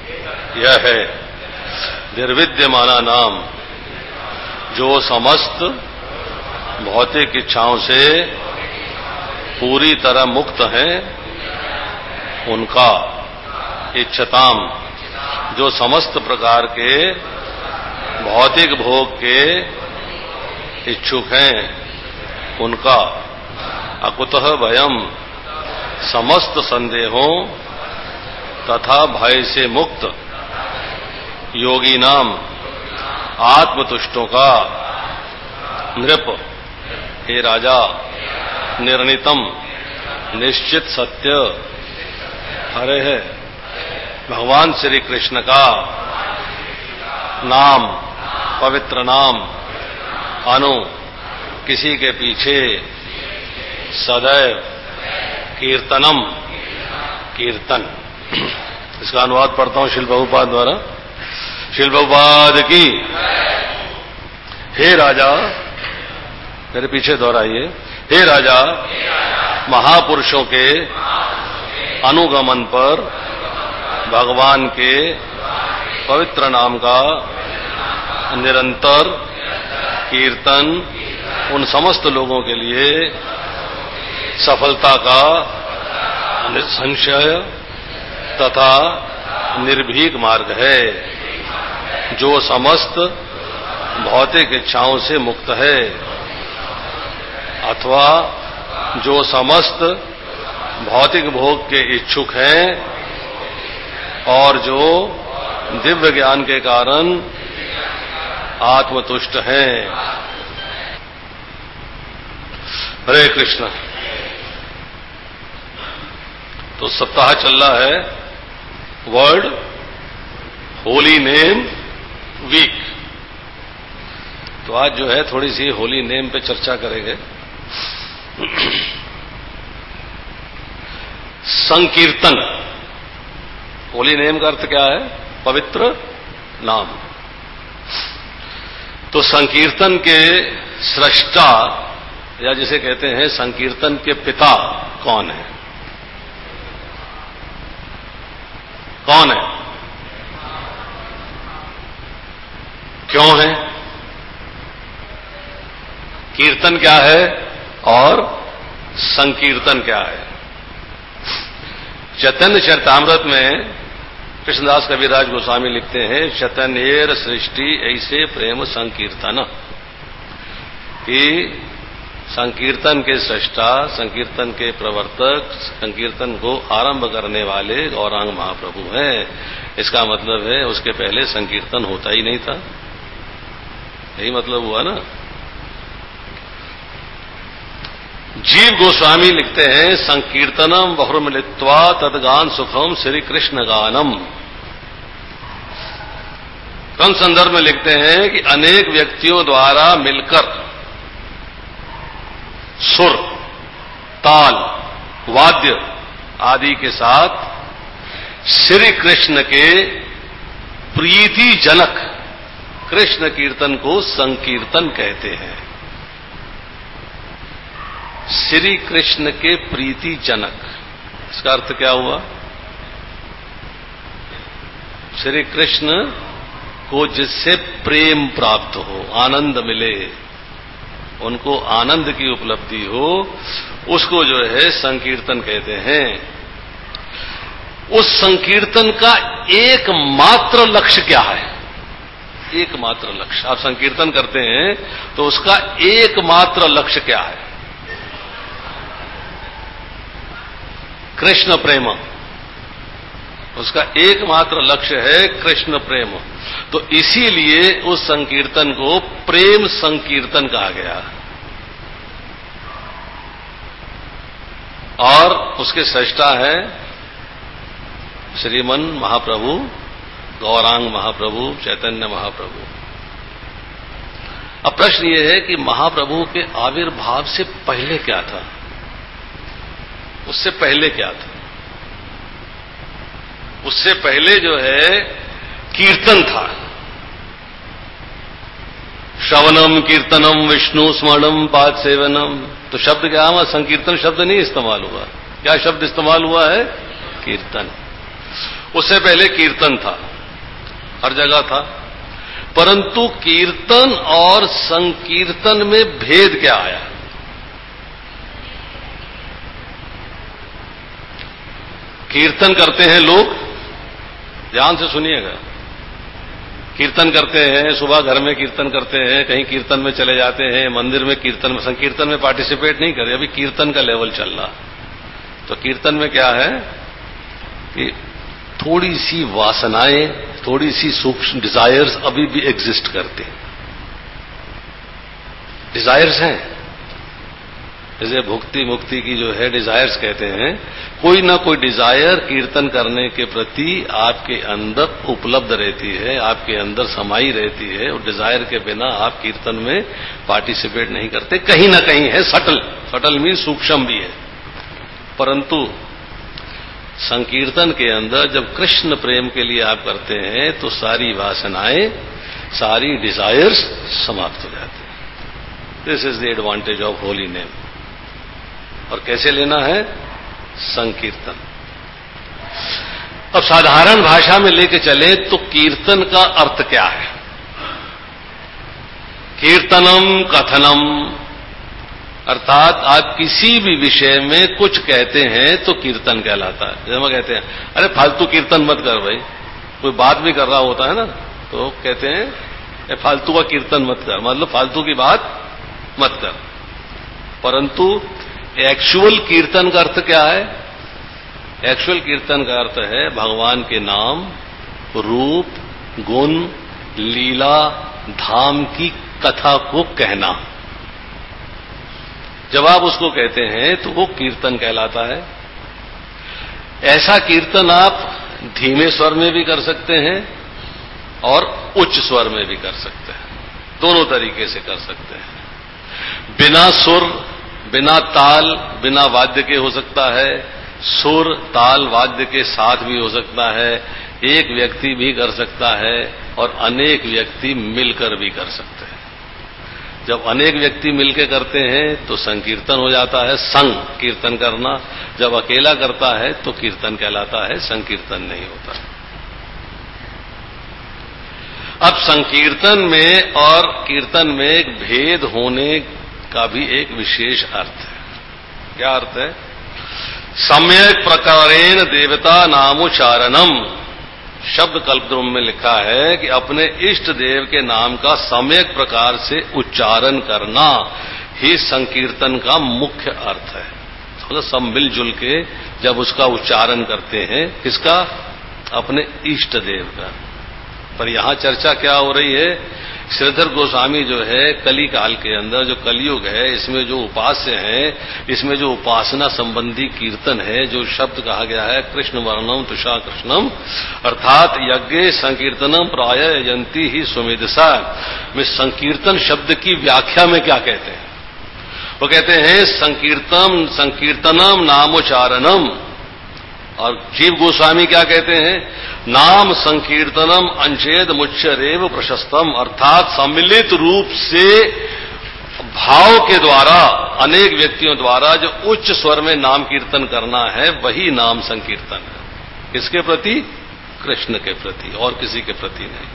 यह है निर्विद्यमाना नाम जो समस्त भौतिक इच्छाओं से पूरी तरह मुक्त हैं, उनका इच्छताम जो समस्त प्रकार के भौतिक भोग के इच्छुक हैं, उनका अकुतः भयम समस्त संदेहों तथा भय से मुक्त योगी नाम आत्मतुष्टों का नृप, हे राजा, निर्णितम निश्चित सत्य हरे है भगवान श्री कृष्ण का नाम, पवित्र नाम अनु किसी के पीछे सदैव कीर्तनम कीर्तन। इसका अनुवाद पढ़ता हूं शिल प्रभुपाद द्वारा। शिल प्रभुपाद की। हे राजा, मेरे पीछे दोहराइए, हे राजा, महापुरुषों के अनुगमन पर भगवान के पवित्र नाम का निरंतर कीर्तन उन समस्त लोगों के लिए सफलता का निसंशय तथा निर्भीक मार्ग है, जो समस्त भौतिक इच्छाओं से मुक्त है, अथवा जो समस्त भौतिक भोग के इच्छुक हैं और जो दिव्य ज्ञान के कारण आत्मतुष्ट हैं। हरे कृष्ण। तो सप्ताह चल रहा है वर्ल्ड होली नेम वीक। तो आज जो है थोड़ी सी होली नेम पे चर्चा करेंगे। संकीर्तन, होली नेम का अर्थ क्या है? पवित्र नाम। तो संकीर्तन के सृष्टा या जिसे कहते हैं संकीर्तन के पिता कौन है? कौन है? क्यों है? कीर्तन क्या है और संकीर्तन क्या है? चैतन्य चरितामृत में कृष्णदास कविराज गोस्वामी लिखते हैं, चैतन्येर सृष्टि ऐसे प्रेम संकीर्तन, कि संकीर्तन के सृष्टा, संकीर्तन के प्रवर्तक, संकीर्तन को आरंभ करने वाले गौरांग महाप्रभु हैं। इसका मतलब है उसके पहले संकीर्तन होता ही नहीं था। यही मतलब हुआ ना। जीव गोस्वामी लिखते हैं, संकीर्तनम बहुर्मिलित्वा तदगान सुखम श्री कृष्ण गानम। कौन संदर्भ में लिखते हैं कि अनेक व्यक्तियों द्वारा मिलकर सुर, ताल, वाद्य आदि के साथ श्री कृष्ण के प्रीति जनक कृष्ण कीर्तन को संकीर्तन कहते हैं। श्री कृष्ण के प्रीति जनक, इसका अर्थ क्या हुआ? श्री कृष्ण को जिससे प्रेम प्राप्त हो, आनंद मिले, उनको आनंद की उपलब्धि हो, उसको जो है संकीर्तन कहते हैं। उस संकीर्तन का एकमात्र लक्ष्य क्या है? एकमात्र लक्ष्य, आप संकीर्तन करते हैं तो उसका एकमात्र लक्ष्य क्या है? कृष्ण प्रेम। उसका एकमात्र लक्ष्य है कृष्ण प्रेम। तो इसीलिए उस संकीर्तन को प्रेम संकीर्तन कहा गया। और उसके सृष्टा है श्रीमन महाप्रभु, गौरांग महाप्रभु, चैतन्य महाप्रभु। अब प्रश्न यह है कि महाप्रभु के आविर्भाव से पहले क्या था? उससे पहले क्या था? उससे पहले जो है कीर्तन था। श्रवणम कीर्तनम विष्णु स्मरणम पाद सेवनम। तो शब्द क्या हुआ? संकीर्तन शब्द नहीं इस्तेमाल हुआ। क्या शब्द इस्तेमाल हुआ है? कीर्तन। उससे पहले कीर्तन था, हर जगह था, परंतु कीर्तन और संकीर्तन में भेद क्या आया? कीर्तन करते हैं लोग, ध्यान से सुनिएगा, कीर्तन करते हैं, सुबह घर में कीर्तन करते हैं, कहीं कीर्तन में चले जाते हैं, मंदिर में कीर्तन में, संकीर्तन में पार्टिसिपेट नहीं करे, अभी कीर्तन का लेवल चल रहा। तो कीर्तन में क्या है कि थोड़ी सी वासनाएं, थोड़ी सी सूक्ष्म डिजायर्स अभी भी एग्जिस्ट करते हैं, डिजायर्स हैं, जैसे भुक्ति मुक्ति की जो है डिजायर्स कहते हैं, कोई ना कोई डिजायर कीर्तन करने के प्रति आपके अंदर उपलब्ध रहती है, आपके अंदर समाई रहती है, और डिजायर के बिना आप कीर्तन में पार्टिसिपेट नहीं करते, कहीं ना कहीं है, सटल, सटल मीन सूक्ष्म भी है। परंतु संकीर्तन के अंदर जब कृष्ण प्रेम के लिए आप करते हैं तो सारी वासनाएं, सारी डिजायर्स समाप्त हो जाती हैं। This is the advantage of holy name. और कैसे लेना है? संकीर्तन। अब साधारण भाषा में लेके चले तो कीर्तन का अर्थ क्या है? कीर्तनम कथनम, अर्थात आप किसी भी विषय में कुछ कहते हैं तो कीर्तन कहलाता है। जैसे हम कहते हैं अरे फालतू कीर्तन मत कर भाई, कोई बात भी कर रहा होता है ना, तो कहते हैं फालतू का कीर्तन मत कर, मतलब फालतू की बात मत कर। परंतु एक्चुअल कीर्तन का अर्थ क्या है? एक्चुअल कीर्तन का अर्थ है भगवान के नाम, रूप, गुण, लीला, धाम की कथा को कहना। जब आप उसको कहते हैं तो वो कीर्तन कहलाता है। ऐसा कीर्तन आप धीमे स्वर में भी कर सकते हैं और उच्च स्वर में भी कर सकते हैं, दोनों तरीके से कर सकते हैं। बिना सुर, बिना ताल, बिना वाद्य के हो सकता है, सुर ताल वाद्य के साथ भी हो सकता है, एक व्यक्ति भी कर सकता है और अनेक व्यक्ति मिलकर भी कर सकते हैं। जब अनेक व्यक्ति मिलकर करते हैं तो संकीर्तन हो जाता है, संग कीर्तन करना। जब अकेला करता है तो कीर्तन कहलाता है, संकीर्तन नहीं होता। अब संकीर्तन में और कीर्तन में एक भेद होने का भी एक विशेष अर्थ है। क्या अर्थ है? सम्यक प्रकारेण देवता नामोच्चारणम, शब्द कल्पद्रुम में लिखा है कि अपने इष्ट देव के नाम का सम्यक प्रकार से उच्चारण करना ही संकीर्तन का मुख्य अर्थ है। मतलब सब मिलजुल के जब उसका उच्चारण करते हैं, किसका? अपने इष्ट देव का। पर यहां चर्चा क्या हो रही है? श्रीधर गोस्वामी जो है कली काल के अंदर, जो कलयुग है, इसमें जो उपास्य है, इसमें जो उपासना संबंधी कीर्तन है, जो शब्द कहा गया है कृष्ण वर्णम तुषा कृष्णम, अर्थात यज्ञ संकीर्तनम प्राय यंती ही सुमेधसा, में संकीर्तन शब्द की व्याख्या में क्या कहते हैं? वो कहते हैं संकीर्तनम नामोच्चारणम। और जीव गोस्वामी क्या कहते हैं? नाम संकीर्तनम अंचेद मुच्चरेव प्रशस्तम, अर्थात सम्मिलित रूप से भाव के द्वारा अनेक व्यक्तियों द्वारा जो उच्च स्वर में नाम कीर्तन करना है वही नाम संकीर्तन है। किसके प्रति? कृष्ण के प्रति, और किसी के प्रति नहीं।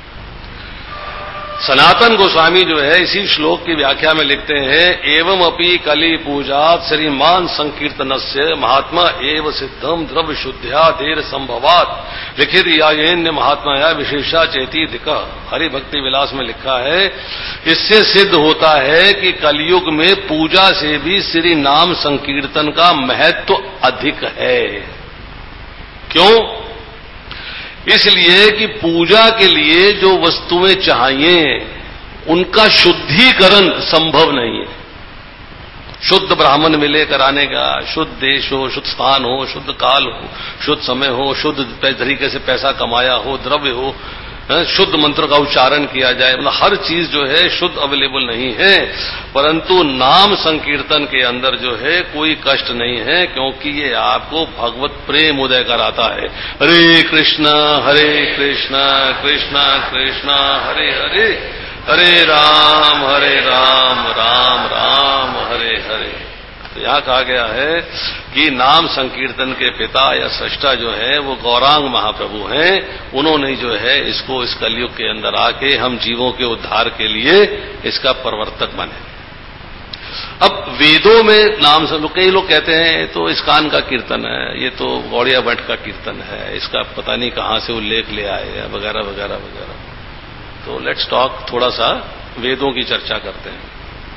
सनातन गोस्वामी जो है इसी श्लोक की व्याख्या में लिखते हैं, एवं अपि कली पूजात श्रीमान संकीर्तनस्य महात्मा एव सिद्धम द्रव्य शुद्ध्या देर संभवात लिखित यायन्य महात्माया विशेषा चेती दिक। हरि भक्ति विलास में लिखा है, इससे सिद्ध होता है कि कलयुग में पूजा से भी श्री नाम संकीर्तन का महत्व अधिक है। क्यों? इसलिए कि पूजा के लिए जो वस्तुएं चाहिए उनका शुद्धिकरण संभव नहीं है। शुद्ध ब्राह्मण मिले कराने का, शुद्ध देश हो, शुद्ध स्थान हो, शुद्ध काल हो, शुद्ध समय हो, शुद्ध तरीके से पैसा कमाया हो, द्रव्य हो, शुद्ध मंत्र का उच्चारण किया जाए, मतलब हर चीज जो है शुद्ध अवेलेबल नहीं है। परंतु नाम संकीर्तन के अंदर जो है कोई कष्ट नहीं है, क्योंकि ये आपको भगवत प्रेम उदय कराता है। हरे कृष्णा कृष्ण कृष्ण हरे हरे, हरे राम राम राम हरे हरे। तो यहां कहा गया है कि नाम संकीर्तन के पिता या सृष्टा जो है वो गौरांग महाप्रभु हैं। उन्होंने जो है इसको इस कलयुग के अंदर आके हम जीवों के उद्धार के लिए इसका प्रवर्तक बने। अब वेदों में नाम से कई लोग कहते हैं तो इस्कान का कीर्तन है, ये तो गौड़िया भट्ट का कीर्तन है, इसका पता नहीं कहां से उल्लेख ले आए वगैरह वगैरह वगैरह। तो लेट्स टॉक, थोड़ा सा वेदों की चर्चा करते हैं।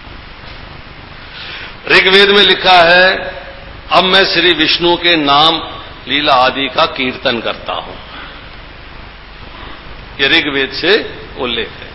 ऋग्वेद में लिखा है, अब मैं श्री विष्णु के नाम लीला आदि का कीर्तन करता हूं। ये ऋग्वेद से उल्लेख है।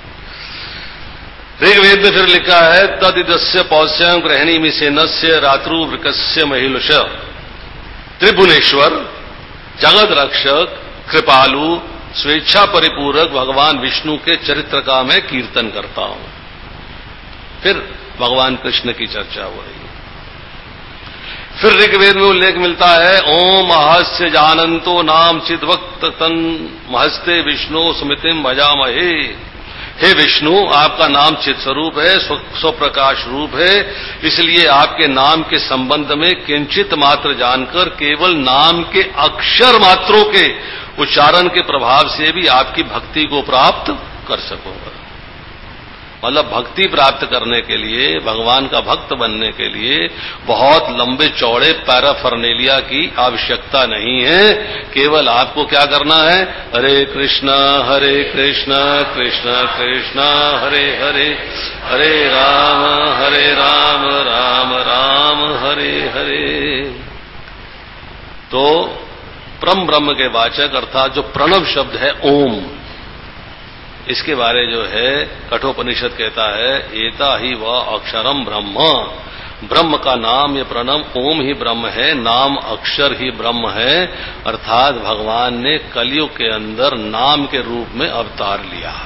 ऋग्वेद में फिर लिखा है, तदिदस्य पौष्यं गृहिणी मिसेनस्य रात्रु वृकस्य महिलुष त्रिभुवनेश्वर जगत रक्षक कृपालु स्वेच्छा परिपूरक भगवान विष्णु के चरित्र का मैं कीर्तन करता हूं। फिर भगवान कृष्ण की चर्चा हो रही है। फिर ऋग्वेद में उल्लेख मिलता है, ओम महस्य जानंतो नाम चिद्वक्त तन महस्ते विष्णु स्मृतिम भजामहे। हे विष्णु, आपका नाम चित स्वरूप है, स्वप्रकाश रूप है, इसलिए आपके नाम के संबंध में किंचित मात्र जानकर केवल नाम के अक्षर मात्रों के उच्चारण के प्रभाव से भी आपकी भक्ति को प्राप्त कर सकूंगा। मतलब भक्ति प्राप्त करने के लिए, भगवान का भक्त बनने के लिए बहुत लंबे चौड़े पैराफर्नेलिया की आवश्यकता नहीं है। केवल आपको क्या करना है, हरे कृष्ण कृष्ण कृष्ण हरे हरे, हरे राम राम राम हरे हरे। तो परम ब्रह्म के वाचक अर्थात जो प्रणव शब्द है ओम, इसके बारे जो है कठोपनिषद कहता है, एता ही वह अक्षरम ब्रह्म। ब्रह्म का नाम ये प्रणव ओम ही ब्रह्म है, नाम अक्षर ही ब्रह्म है। अर्थात भगवान ने कलयुग के अंदर नाम के रूप में अवतार लिया है।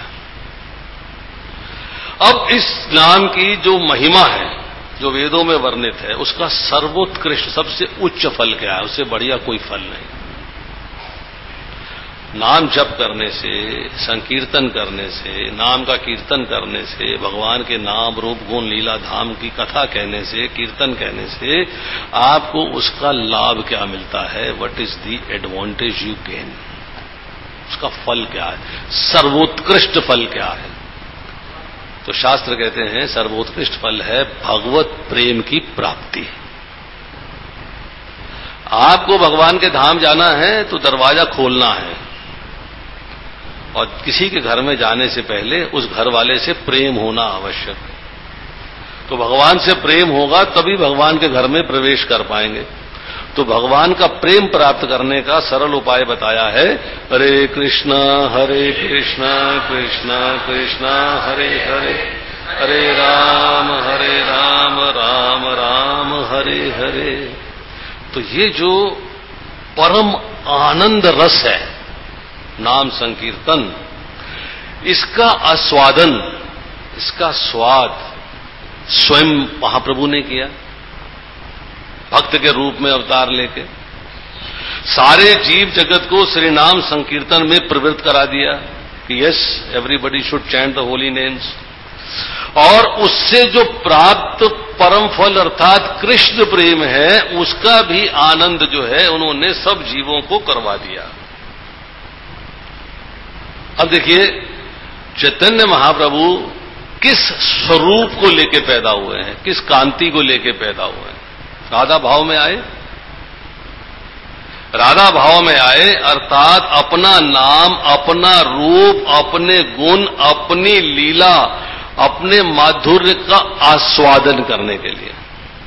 अब इस नाम की जो महिमा है, जो वेदों में वर्णित है, उसका सर्वोत्कृष्ट सबसे उच्च फल क्या है? उससे बढ़िया कोई फल नहीं। नाम जप करने से, संकीर्तन करने से, नाम का कीर्तन करने से, भगवान के नाम रूप गुण लीला धाम की कथा कहने से, कीर्तन कहने से आपको उसका लाभ क्या मिलता है? What is the advantage you gain? उसका फल क्या है? सर्वोत्कृष्ट फल क्या है? तो शास्त्र कहते हैं सर्वोत्कृष्ट फल है भगवत प्रेम की प्राप्ति। आपको भगवान के धाम जाना है तो दरवाजा खोलना है, और किसी के घर में जाने से पहले उस घर वाले से प्रेम होना आवश्यक है। तो भगवान से प्रेम होगा तभी भगवान के घर में प्रवेश कर पाएंगे। तो भगवान का प्रेम प्राप्त करने का सरल उपाय बताया है, हरे कृष्ण कृष्ण कृष्ण हरे हरे, हरे राम राम राम हरे हरे। तो ये जो परम आनंद रस है नाम संकीर्तन, इसका आस्वादन, इसका स्वाद स्वयं महाप्रभु ने किया भक्त के रूप में अवतार लेके। सारे जीव जगत को श्री नाम संकीर्तन में प्रवृत्त करा दिया कि yes, everybody should chant the holy names. और उससे जो प्राप्त परम फल अर्थात कृष्ण प्रेम है, उसका भी आनंद जो है उन्होंने सब जीवों को करवा दिया। अब देखिए, चैतन्य महाप्रभु किस स्वरूप को लेके पैदा हुए हैं, किस कांति को लेके पैदा हुए हैं? राधा भाव में आए। राधा भाव में आए अर्थात अपना नाम, अपना रूप, अपने गुण, अपनी लीला, अपने माधुर्य का आस्वादन करने के लिए।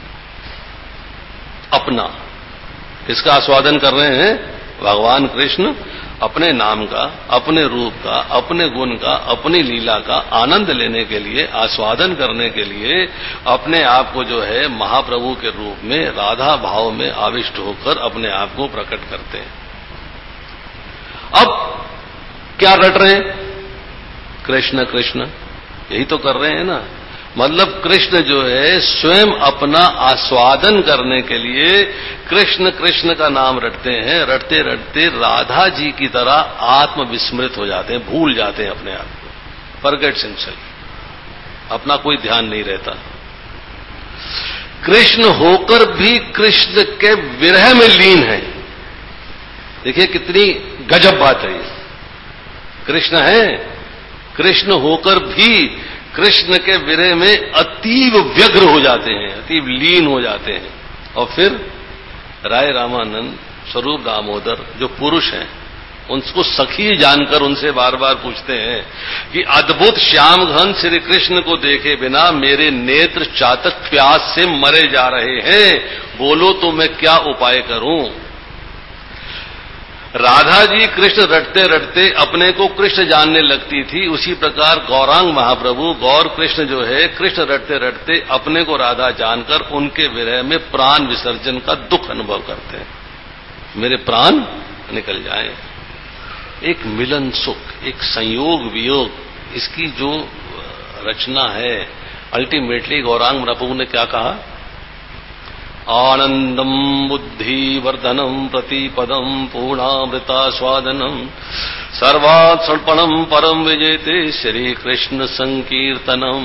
अपना इसका आस्वादन कर रहे हैं भगवान कृष्ण, अपने नाम का, अपने रूप का, अपने गुण का, अपनी लीला का आनंद लेने के लिए, आस्वादन करने के लिए अपने आप को जो है महाप्रभु के रूप में राधा भाव में आविष्ट होकर अपने आप को प्रकट करते हैं। अब क्या रट रहे हैं? कृष्ण कृष्ण, यही तो कर रहे हैं ना। मतलब कृष्ण जो है स्वयं अपना आस्वादन करने के लिए कृष्ण कृष्ण का नाम रटते हैं। रटते रटते राधा जी की तरह आत्मविस्मृत हो जाते हैं, भूल जाते हैं अपने आप को, फॉरगेट्स हिमसेल्फ, अपना कोई ध्यान नहीं रहता। कृष्ण होकर भी कृष्ण के विरह में लीन है। देखिए कितनी गजब बात है ये। कृष्ण है, कृष्ण होकर भी कृष्ण के विरह में अतीव व्यग्र हो जाते हैं, अतीव लीन हो जाते हैं। और फिर राय रामानंद, स्वरूप दामोदर जो पुरुष हैं, उनको सखी जानकर उनसे बार बार पूछते हैं कि अद्भुत श्याम घन श्री कृष्ण को देखे बिना मेरे नेत्र चातक प्यास से मरे जा रहे हैं, बोलो तो मैं क्या उपाय करूं। राधा जी कृष्ण रटते रटते अपने को कृष्ण जानने लगती थी, उसी प्रकार गौरांग महाप्रभु गौर कृष्ण जो है, कृष्ण रटते रटते अपने को राधा जानकर उनके विरह में प्राण विसर्जन का दुख अनुभव करते हैं। मेरे प्राण निकल जाएं। एक मिलन सुख, एक संयोग वियोग, इसकी जो रचना है, अल्टीमेटली गौरांग महाप्रभु ने क्या कहा? आनंदम बुद्धि वर्धनम प्रतिपदम पूर्णामृता स्वादनम सर्वात् समर्पणम परम विजेते श्री कृष्ण संकीर्तनम।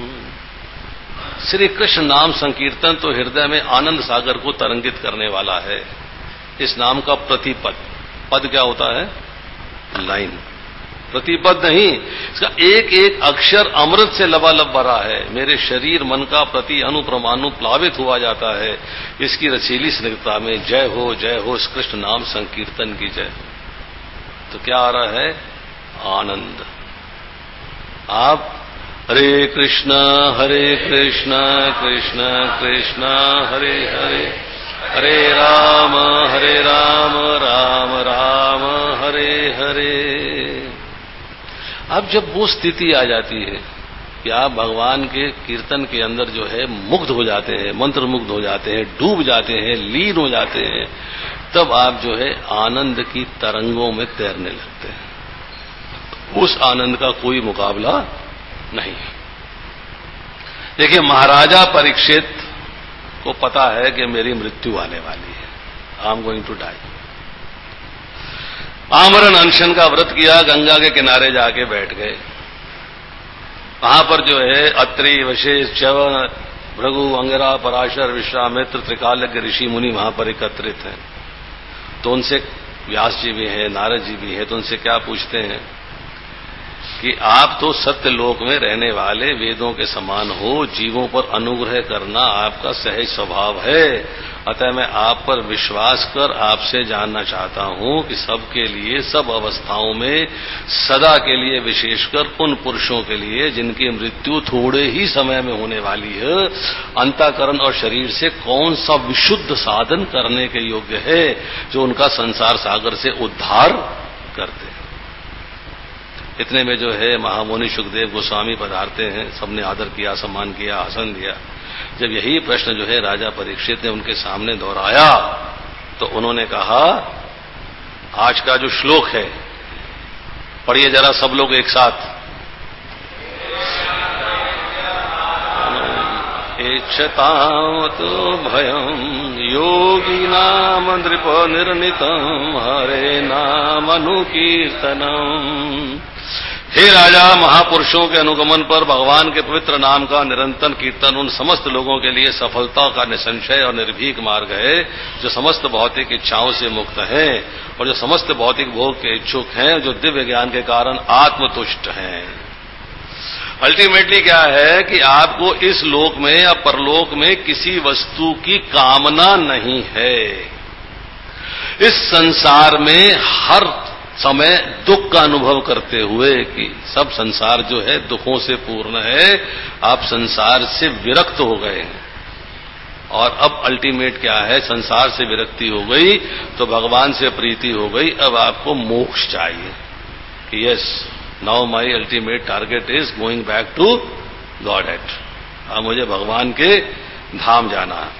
श्री कृष्ण नाम संकीर्तन तो हृदय में आनंद सागर को तरंगित करने वाला है। इस नाम का प्रतिपद, पद क्या होता है? लाइन। प्रतिपद नहीं, इसका एक एक अक्षर अमृत से लबालब भरा है। मेरे शरीर मन का प्रति अनुप्रमाणु प्लावित हुआ जाता है इसकी रसीली स्निग्धता में। जय हो इस कृष्ण नाम संकीर्तन की जय। तो क्या आ रहा है? आनंद। आप हरे कृष्ण कृष्ण कृष्ण हरे हरे, हरे राम राम राम हरे हरे। अब जब वो स्थिति आ जाती है कि आप भगवान के कीर्तन के अंदर जो है मुग्ध हो जाते हैं, मंत्र मुग्ध हो जाते हैं, डूब जाते हैं, लीन हो जाते हैं, तब आप जो है आनंद की तरंगों में तैरने लगते हैं। उस आनंद का कोई मुकाबला नहीं। देखिए, महाराजा परीक्षित को पता है कि मेरी मृत्यु आने वाली है, I am going to die. आमरण अनशन का व्रत किया, गंगा के किनारे जाके बैठ गए। वहां पर जो है अत्रि, वशिष्ठ, च्यवन, भृगु, अंगिरा, पराशर, विश्वामित्र, त्रिकालज्ञ ऋषि मुनि वहां पर एकत्रित हैं। तो उनसे व्यास जी भी हैं, नारद जी भी हैं, तो उनसे क्या पूछते हैं कि आप तो सत्य लोक में रहने वाले वेदों के समान हो, जीवों पर अनुग्रह करना आपका सहज स्वभाव है, अतः मैं आप पर विश्वास कर आपसे जानना चाहता हूं कि सबके लिए, सब अवस्थाओं में, सदा के लिए, विशेषकर उन पुरुषों के लिए जिनकी मृत्यु थोड़े ही समय में होने वाली है, अंतःकरण और शरीर से कौन सा विशुद्ध साधन करने के योग्य है जो उनका संसार सागर से उद्धार करते हैं। इतने में जो है महामुनि सुखदेव गोस्वामी पधारते हैं। सबने आदर किया, सम्मान किया, आसन दिया। जब यही प्रश्न जो है राजा परीक्षित ने उनके सामने दोहराया तो उन्होंने कहा, आज का जो श्लोक है पढ़िए जरा सब लोग एक साथ। इच्छतावतु भयं योगिनाम नृप निर्णितं हरे नाम अनुकीर्तनम्। हे राजा, महापुरुषों के अनुगमन पर भगवान के पवित्र नाम का निरंतर कीर्तन उन समस्त लोगों के लिए सफलता का निसंशय और निर्भीक मार्ग है जो समस्त भौतिक इच्छाओं से मुक्त हैं और जो समस्त भौतिक भोग के इच्छुक हैं, जो दिव्य ज्ञान के कारण आत्मतुष्ट हैं। अल्टीमेटली क्या है कि आपको इस लोक में या परलोक में किसी वस्तु की कामना नहीं है। इस संसार में हर समय दुख का अनुभव करते हुए कि सब संसार जो है दुखों से पूर्ण है, आप संसार से विरक्त हो गए हैं। और अब अल्टीमेट क्या है? संसार से विरक्ति हो गई तो भगवान से प्रीति हो गई, अब आपको मोक्ष चाहिए कि yes, now my ultimate target is going back to godhead. अब मुझे भगवान के धाम जाना है।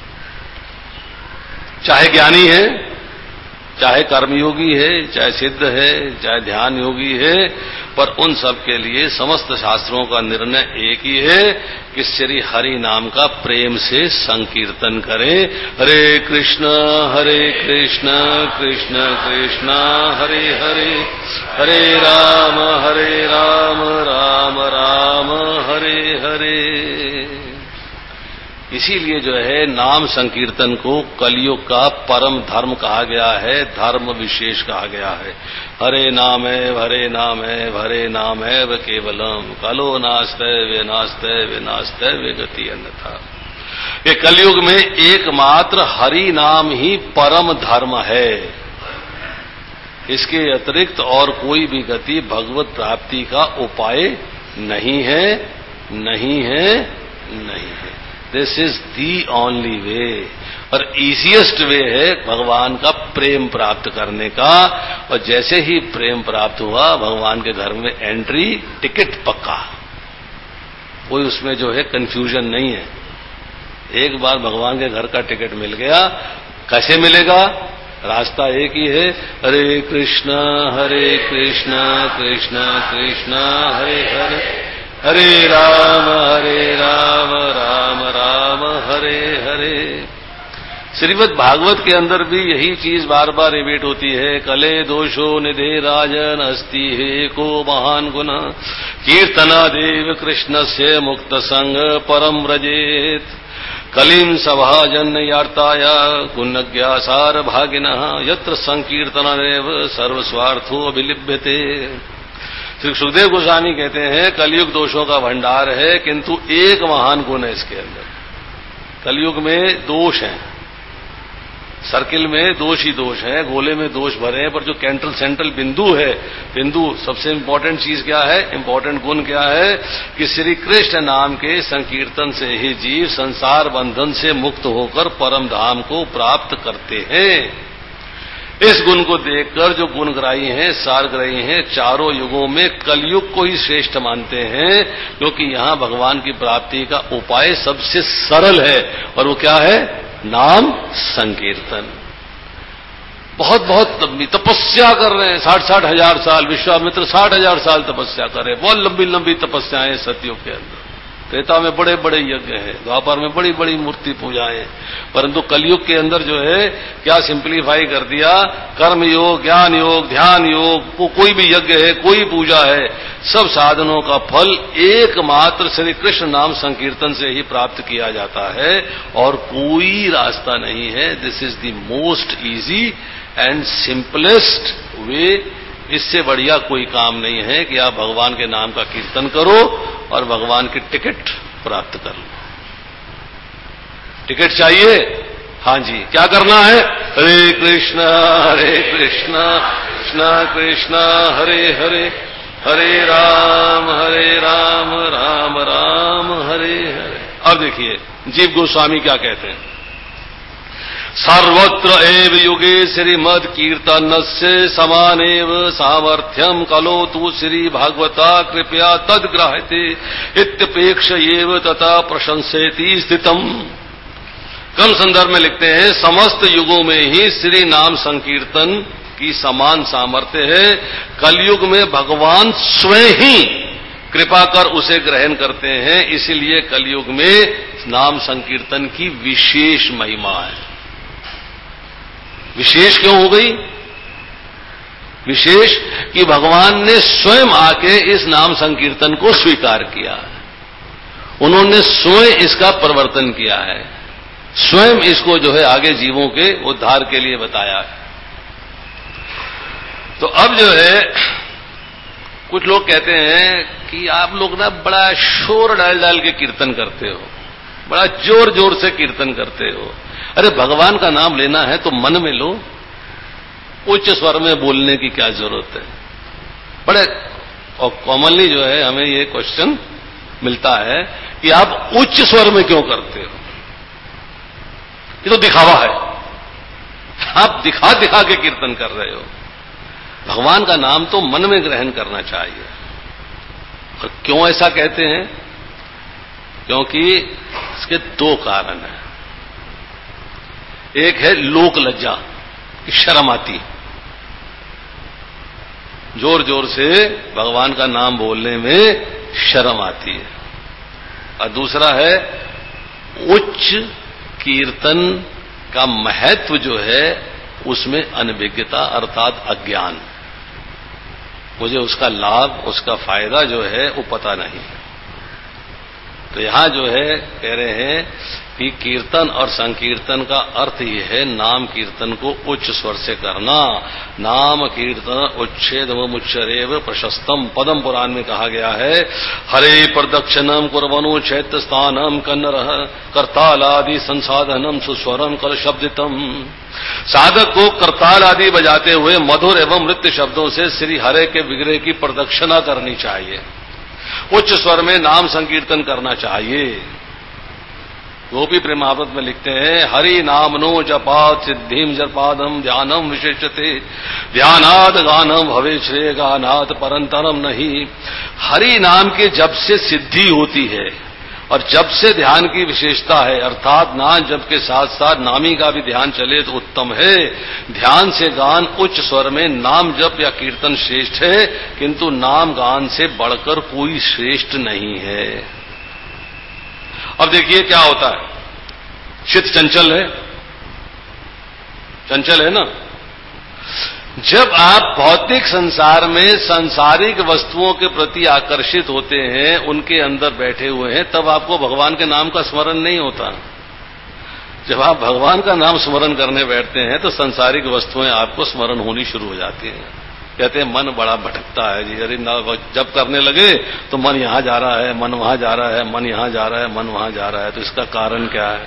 चाहे ज्ञानी है, चाहे कर्मयोगी है, चाहे सिद्ध है, चाहे ध्यान योगी है, पर उन सब के लिए समस्त शास्त्रों का निर्णय एक ही है कि श्री हरि नाम का प्रेम से संकीर्तन करें। हरे कृष्ण कृष्ण कृष्ण हरे हरे, हरे राम राम राम हरे हरे। इसीलिए जो है नाम संकीर्तन को कलयुग का परम धर्म कहा गया है, धर्म विशेष कहा गया है। हरे नाम है, हरे नाम है, हरे नाम है व केवलम, कलो नास्ते वे गति अन्यथा। ये कलयुग में एकमात्र हरि नाम ही परम धर्म है। इसके अतिरिक्त और कोई भी गति भगवत प्राप्ति का उपाय नहीं है, नहीं है, नहीं है। This is the only way. और इजीएस्ट वे है भगवान का प्रेम प्राप्त करने का। और जैसे ही प्रेम प्राप्त हुआ, भगवान के घर में एंट्री, टिकट पक्का, कोई उसमें जो है कंफ्यूजन नहीं है। एक बार भगवान के घर का टिकट मिल गया, कैसे मिलेगा? रास्ता एक ही है, हरे कृष्णा कृष्ण कृष्ण हरे हरे, हरे राम राम राम हरे हरे। श्रीमद् भागवत के अंदर भी यही चीज बार बार रिपीट होती है। कले दोषो निधे राजन अस्ति हे को महान गुण, कीर्तना देव कृष्ण से मुक्त संग परम व्रजेत, कलिम सभाजन यार्ताया गुणज्ञासार भागिनः, यत्र संकीर्तनरेव सर्वस्वार्थो अभिलिप्यते। श्री सुखदेव गोस्वामी कहते हैं कलयुग दोषों का भंडार है, किंतु एक महान गुण है इसके अंदर। कलयुग में दोष हैं, सर्किल में दोष ही दोष है, गोले में दोष भरे हैं, पर जो सेंट्रल बिंदु है, बिंदु सबसे इंपॉर्टेंट चीज क्या है, इंपॉर्टेंट गुण क्या है कि श्री कृष्ण नाम के संकीर्तन से ही जीव संसार बंधन से मुक्त होकर परम धाम को प्राप्त करते हैं। इस गुण को देखकर जो गुणग्राही हैं, सारग्राही हैं, चारों युगों में कलयुग को ही श्रेष्ठ मानते हैं, क्योंकि यहां भगवान की प्राप्ति का उपाय सबसे सरल है। और वो क्या है? नाम संकीर्तन। बहुत तपस्या कर रहे हैं, 60 हजार साल, विश्वामित्र 60 हजार साल तपस्या कर रहे हैं, बहुत लंबी लंबी तपस्याएं सतयुग के अंदर। त्रेता में बड़े बड़े यज्ञ हैं, द्वापर में बड़ी बड़ी मूर्ति पूजाएं, परंतु कलयुग के अंदर जो है क्या सिंप्लीफाई कर दिया, कर्म योग, ज्ञान योग, ध्यान योग, कोई भी यज्ञ है, कोई पूजा है, सब साधनों का फल एकमात्र श्री कृष्ण नाम संकीर्तन से ही प्राप्त किया जाता है, और कोई रास्ता नहीं है। This is the most easy and simplest way. इससे बढ़िया कोई काम नहीं है कि आप भगवान के नाम का कीर्तन करो और भगवान की टिकट प्राप्त कर लो। टिकट चाहिए? हां जी, क्या करना है? हरे कृष्ण कृष्ण कृष्ण हरे हरे, हरे राम राम राम हरे हरे। अब देखिए जीव गोस्वामी क्या कहते हैं, सर्वत्र एव युगे श्रीमद् कीर्तनस्य समानेव सामर्थ्यम कलोतु श्री भागवता कृपया तद्ग्राह्यते इत्यपेक्षयेव तथा प्रशंसेति स्थितम। कम संदर्भ में लिखते हैं, समस्त युगों में ही श्री नाम संकीर्तन की समान सामर्थ्य है। कलयुग में भगवान स्वयं ही कृपा कर उसे ग्रहण करते हैं, इसीलिए कलयुग में नाम संकीर्तन की विशेष महिमा है। विशेष क्यों हो गई? विशेष कि भगवान ने स्वयं आके इस नाम संकीर्तन को स्वीकार किया है। उन्होंने स्वयं इसका प्रवर्तन किया है, स्वयं इसको जो है आगे जीवों के उद्धार के लिए बताया है। तो अब जो है कुछ लोग कहते हैं कि आप लोग ना बड़ा शोर डाल डाल के कीर्तन करते हो, बड़ा जोर जोर से कीर्तन करते हो। अरे भगवान का नाम लेना है तो मन में लो, उच्च स्वर में बोलने की क्या जरूरत है? बड़े और कॉमनली जो है हमें ये क्वेश्चन मिलता है कि आप उच्च स्वर में क्यों करते हो? ये तो दिखावा है, आप दिखा दिखा के कीर्तन कर रहे हो। भगवान का नाम तो मन में ग्रहण करना चाहिए। और क्यों ऐसा कहते हैं? क्योंकि इसके दो कारण हैं। एक है लोक लज्जा, शर्म आती, जोर जोर से भगवान का नाम बोलने में शर्म आती है। और दूसरा है उच्च कीर्तन का महत्व जो है उसमें अनभिज्ञता अर्थात अज्ञान। मुझे उसका लाभ, उसका फायदा जो है वो पता नहीं। तो यहां जो है कह रहे हैं कि कीर्तन और संकीर्तन का अर्थ यह है नाम कीर्तन को उच्च स्वर से करना। नाम कीर्तन उच्छेदमुच्चरेव प्रशस्तम पदम पुराण में कहा गया है। हरे प्रदक्षिणम कुर्वनो चैत्य स्थानम कन्नरः करतालादि संसाधनम सुस्वरम कल शब्दितम। साधक को करताल आदि बजाते हुए मधुर एवं नृत्य शब्दों से श्री हरे के विग्रह की प्रदक्षिणा करनी चाहिए। उच्च स्वर में नाम संकीर्तन करना चाहिए। गोपी प्रेमावृत में लिखते हैं, हरि नामनो जपात सिद्धिम जपादम ध्यानम विशेषते ध्यानाद गानम भवे श्रेय गानात परंतरम नहीं। हरि नाम के जप से सिद्धि होती है और जप से ध्यान की विशेषता है, अर्थात नाम जप के साथ साथ नामी का भी ध्यान चले तो उत्तम है। ध्यान से गान उच्च स्वर में नाम जप या कीर्तन श्रेष्ठ है, किंतु नाम गान से बढ़कर कोई श्रेष्ठ नहीं है। अब देखिए क्या होता है, चित्त चंचल है, चंचल है ना। जब आप भौतिक संसार में सांसारिक वस्तुओं के प्रति आकर्षित होते हैं, उनके अंदर बैठे हुए हैं, तब आपको भगवान के नाम का स्मरण नहीं होता। जब आप भगवान का नाम स्मरण करने बैठते हैं तो सांसारिक वस्तुएं आपको स्मरण होनी शुरू हो जाती हैं। कहते हैं मन बड़ा भटकता है जी, अरे जब करने लगे तो मन यहां जा रहा है, मन वहां जा रहा है, मन यहां जा रहा है, मन वहां जा रहा है। तो इसका कारण क्या है?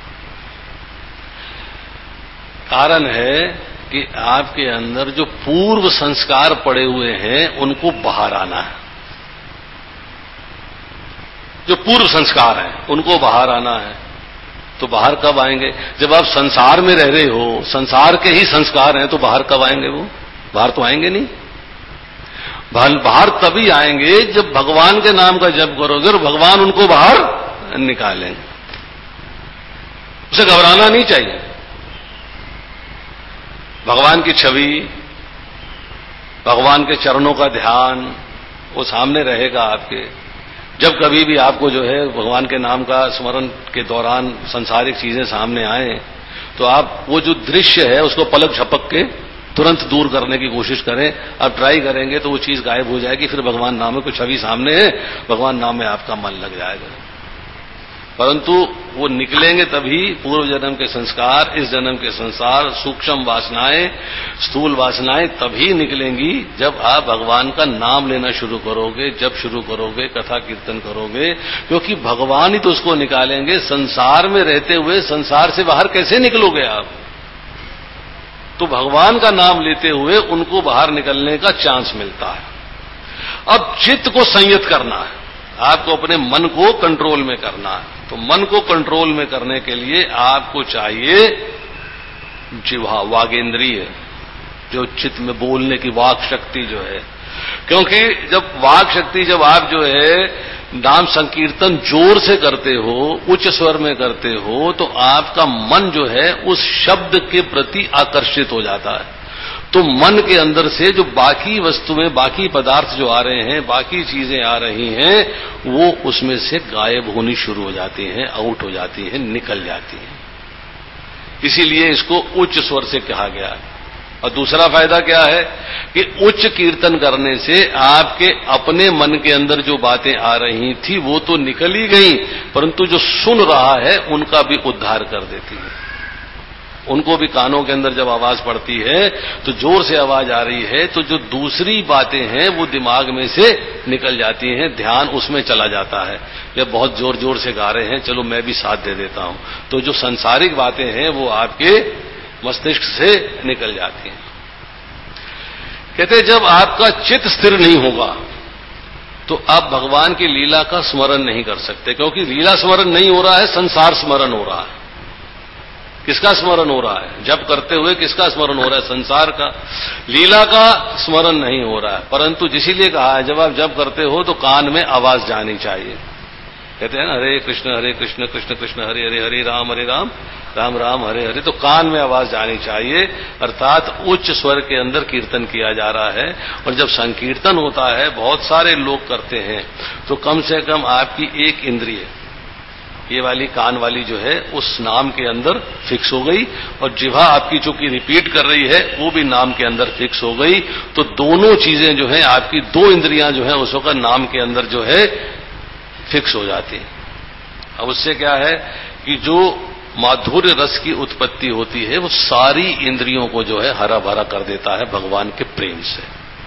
कारण है कि आपके अंदर जो पूर्व संस्कार पड़े हुए हैं उनको बाहर आना है। जो पूर्व संस्कार हैं उनको बाहर आना है। तो बाहर कब आएंगे? जब आप संसार में रह रहे हो, संसार के ही संस्कार हैं, तो बाहर कब आएंगे? वो बाहर तो आएंगे नहीं। बाहर तभी आएंगे जब भगवान के नाम का जप करोगे और भगवान उनको बाहर निकालेंगे। उसे घबराना नहीं चाहिए। भगवान की छवि, भगवान के चरणों का ध्यान वो सामने रहेगा आपके। जब कभी भी आपको जो है भगवान के नाम का स्मरण के दौरान सांसारिक चीजें सामने आए तो आप वो जो दृश्य है उसको पलक झपक के तुरंत दूर करने की कोशिश करें। आप ट्राई करेंगे तो वो चीज गायब हो जाएगी, फिर भगवान नाम में कोई छवि सामने है, भगवान नाम में आपका मन लग जाएगा। परंतु वो निकलेंगे तभी पूर्व जन्म के संस्कार, इस जन्म के संसार, सूक्ष्म वासनाएं, स्थूल वासनाएं तभी निकलेंगी जब आप भगवान का नाम लेना शुरू करोगे, जब शुरू करोगे, कथा कीर्तन करोगे, क्योंकि भगवान ही तो उसको निकालेंगे। संसार में रहते हुए संसार से बाहर कैसे निकलोगे आप? तो भगवान का नाम लेते हुए उनको बाहर निकलने का चांस मिलता है। अब चित्त को संयत करना है, आपको अपने मन को कंट्रोल में करना है। तो मन को कंट्रोल में करने के लिए आपको चाहिए जिह्वा, वागेंद्रिय, जो चित्त में बोलने की वाक शक्ति जो है। क्योंकि जब वाक शक्ति, जब आप जो है नाम संकीर्तन जोर से करते हो, उच्च स्वर में करते हो, तो आपका मन जो है उस शब्द के प्रति आकर्षित हो जाता है। तो मन के अंदर से जो बाकी वस्तुएं, बाकी पदार्थ जो आ रहे हैं, बाकी चीजें आ रही हैं, वो उसमें से गायब होनी शुरू हो जाती हैं, आउट हो जाती हैं, निकल जाती हैं। इसीलिए इसको उच्च स्वर से कहा गया है। और दूसरा फायदा क्या है कि उच्च कीर्तन करने से आपके अपने मन के अंदर जो बातें आ रही थी वो तो निकल ही गई, परंतु जो सुन रहा है उनका भी उद्धार कर देती है। उनको भी कानों के अंदर जब आवाज पड़ती है तो जोर से आवाज आ रही है, तो जो दूसरी बातें हैं वो दिमाग में से निकल जाती हैं, ध्यान उसमें चला जाता है। या बहुत जोर जोर से गा रहे हैं, चलो मैं भी साथ दे देता हूं, तो जो सांसारिक बातें हैं वो आपके मस्तिष्क से निकल जाती हैं। कहते हैं जब आपका चित्त स्थिर नहीं होगा तो आप भगवान की लीला का स्मरण नहीं कर सकते, क्योंकि लीला स्मरण नहीं हो रहा है, संसार स्मरण हो रहा है। किसका स्मरण हो रहा है? जब करते हुए किसका स्मरण हो रहा है? संसार का। लीला का स्मरण नहीं हो रहा है। परंतु जिसीलिए कहा है जब आप जब करते हो तो कान में आवाज जानी चाहिए। कहते हैं ना, हरे कृष्ण कृष्ण कृष्ण हरे हरे, हरे राम राम राम हरे हरे। तो कान में आवाज जानी चाहिए, अर्थात उच्च स्वर के अंदर कीर्तन किया जा रहा है। और जब संकीर्तन होता है, बहुत सारे लोग करते हैं, तो कम से कम आपकी एक इंद्रिय, ये वाली कान वाली जो है, उस नाम के अंदर फिक्स हो गई, और जिह्वा आपकी चूंकि रिपीट कर रही है वो भी नाम के अंदर फिक्स हो गई। तो दोनों चीजें जो है, आपकी दो इंद्रियां जो है उस वक्त नाम के अंदर जो है फिक्स हो जाती है। अब उससे क्या है कि जो माधुर्य रस की उत्पत्ति होती है वो सारी इंद्रियों को जो है हरा भरा कर देता है भगवान के प्रेम से।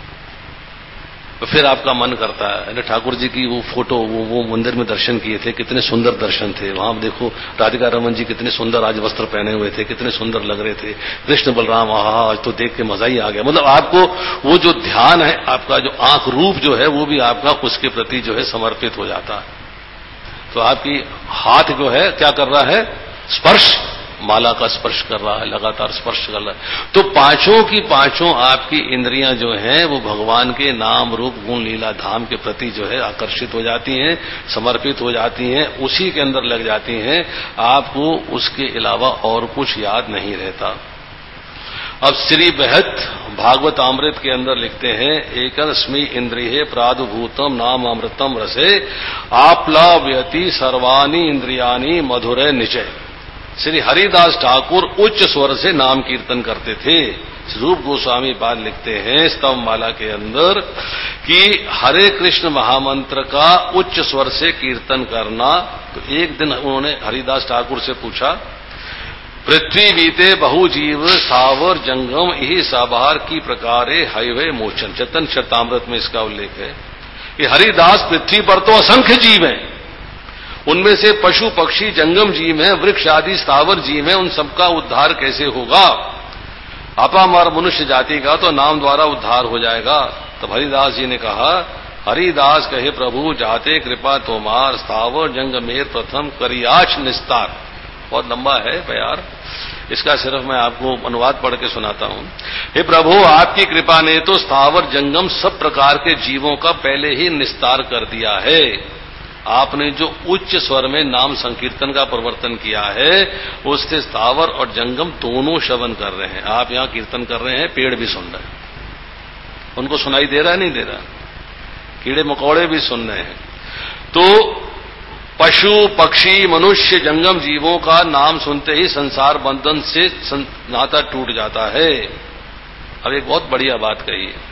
तो फिर आपका मन करता है। ठाकुर जी की वो फोटो वो मंदिर में दर्शन किए थे, कितने सुंदर दर्शन थे। वहां देखो राधिका रमन जी कितने सुंदर आज वस्त्र पहने हुए थे, कितने सुंदर लग रहे थे। कृष्ण बलराम, आज तो देख के मजा ही आ गया। मतलब आपको वो जो ध्यान है, आपका जो आंख रूप जो है, वो भी आपका उसके प्रति जो है समर्पित हो जाता है। तो आपकी हाथ जो है क्या कर रहा है, स्पर्श, माला का स्पर्श कर रहा है, लगातार स्पर्श कर रहा है। तो पांचों की पांचों आपकी इंद्रियां जो हैं वो भगवान के नाम रूप गुण लीला धाम के प्रति जो है आकर्षित हो जाती हैं, समर्पित हो जाती हैं, उसी के अंदर लग जाती हैं। आपको उसके अलावा और कुछ याद नहीं रहता। अब श्री बृहत भागवत अमृत के अंदर लिखते हैं, एकस्मि इंद्रिये प्रादुभूतम नाम अमृतम रसे आप्लाव्यति सर्वाणी इंद्रियाणी मधुरे निचय। श्री हरिदास ठाकुर उच्च स्वर से नाम कीर्तन करते थे। रूप गोस्वामी बाद लिखते हैं स्तव माला के अंदर कि हरे कृष्ण महामंत्र का उच्च स्वर से कीर्तन करना। तो एक दिन उन्होंने हरिदास ठाकुर से पूछा, पृथ्वी बीते बहु जीव सावर जंगम यही साबार की प्रकारे हयवे मोचन। चैतन्य चरितामृत में इसका उल्लेख है कि हरिदास पृथ्वी पर तो असंख्य जीव हैं, उनमें से पशु पक्षी जंगम जीव हैं, वृक्ष आदि स्थावर जीव हैं, उन सबका उद्धार कैसे होगा। अपामर मनुष्य जाति का तो नाम द्वारा उद्धार हो जाएगा। तब हरिदास जी ने कहा, हरिदास कहे प्रभु जाते कृपा तोमार स्थावर जंगमेर प्रथम करियाच निस्तार। बहुत लंबा है प्यार, इसका सिर्फ मैं आपको अनुवाद पढ़ के सुनाता हूं। हे प्रभु आपकी कृपा ने तो स्थावर जंगम सब प्रकार के जीवों का पहले ही निस्तार कर दिया है। आपने जो उच्च स्वर में नाम संकीर्तन का प्रवर्तन किया है उससे स्थावर और जंगम दोनों श्रवण कर रहे हैं। आप यहां कीर्तन कर रहे हैं, पेड़ भी सुन रहे हैं, उनको सुनाई दे रहा है नहीं दे रहा, कीड़े मकोड़े भी सुन रहे हैं। तो पशु पक्षी मनुष्य जंगम जीवों का नाम सुनते ही संसार बंधन से नाता टूट जाता है। अब एक बहुत बढ़िया बात कही है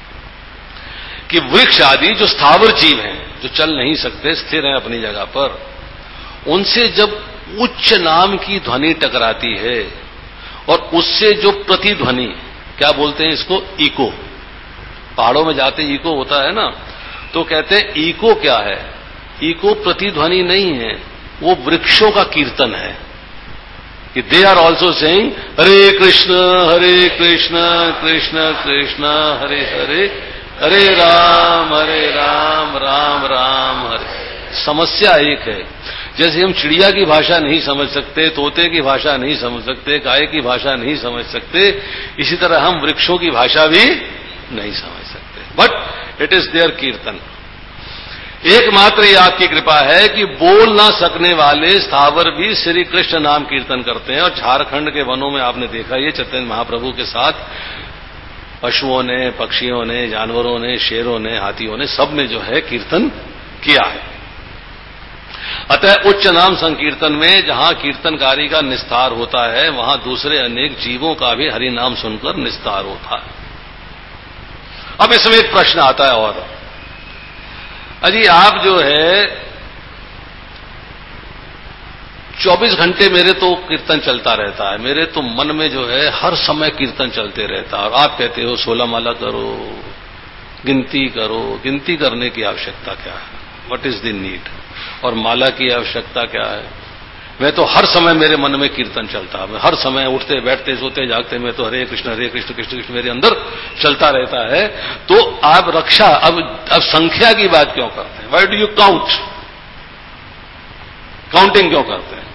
कि वृक्ष आदि जो स्थावर जीव हैं, जो चल नहीं सकते, स्थिर हैं अपनी जगह पर, उनसे जब उच्च नाम की ध्वनि टकराती है और उससे जो प्रतिध्वनि, क्या बोलते हैं इसको, इको, पहाड़ों में जाते इको होता है ना, तो कहते हैं इको क्या है, इको प्रतिध्वनि नहीं है, वो वृक्षों का कीर्तन है कि they are also saying Hare Krishna Krishna Krishna Hare Hare Hare Ram Ram Ram Hare. समस्या एक है, जैसे हम चिड़िया की भाषा नहीं समझ सकते, तोते की भाषा नहीं समझ सकते, गाय की भाषा नहीं समझ सकते, इसी तरह हम वृक्षों की भाषा भी नहीं समझ सकते। बट इट इज देयर कीर्तन। एकमात्र ये आपकी कृपा है कि बोल ना सकने वाले स्थावर भी श्री कृष्ण नाम कीर्तन करते हैं। और झारखंड के वनों में आपने देखा, ये चैतन्य महाप्रभु के साथ पशुओं ने, पक्षियों ने, जानवरों ने, शेरों ने, हाथियों ने, सब ने जो है कीर्तन किया है। अतः उच्च नाम संकीर्तन में जहां कीर्तनकारी का निस्तार होता है, वहां दूसरे अनेक जीवों का भी हरि नाम सुनकर निस्तार होता है। अब इसमें एक प्रश्न आता है, और अजी आप जो है 24 घंटे मेरे तो कीर्तन चलता रहता है, मेरे तो मन में जो है हर समय कीर्तन चलते रहता है, और आप कहते हो 16 माला करो, गिनती करो। गिनती करने की आवश्यकता क्या है, व्हाट इज द नीड, और माला की आवश्यकता क्या है। मैं तो हर समय मेरे मन में कीर्तन चलता है, हर समय उठते बैठते सोते जागते मैं तो हरे कृष्ण कृष्ण कृष्ण मेरे अंदर चलता रहता है। तो आप रक्षा, अब संख्या की बात क्यों करते हैं, why do you count, counting क्यों करते हैं।